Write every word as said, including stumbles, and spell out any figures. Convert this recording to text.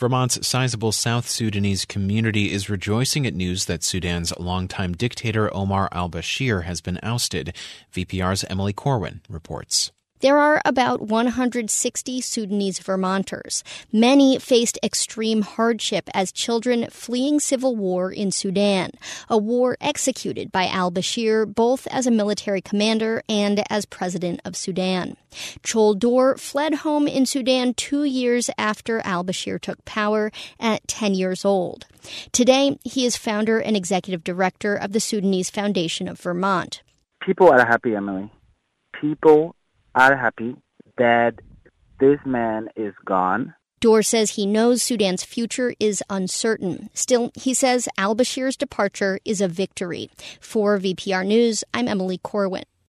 Vermont's sizable South Sudanese community is rejoicing at news that Sudan's longtime dictator Omar al-Bashir has been ousted. V P R's Emily Corwin reports. There are about one hundred sixty Sudanese Vermonters. Many faced extreme hardship as children fleeing civil war in Sudan, a war executed by al-Bashir both as a military commander and as president of Sudan. Chol Dor fled home in Sudan two years after al-Bashir took power at ten years old. Today, he is founder and executive director of the Sudanese Foundation of Vermont. People are happy, Emily. People are happy that this man is gone. Dor says he knows Sudan's future is uncertain. Still, he says al-Bashir's departure is a victory. For V P R News, I'm Emily Corwin.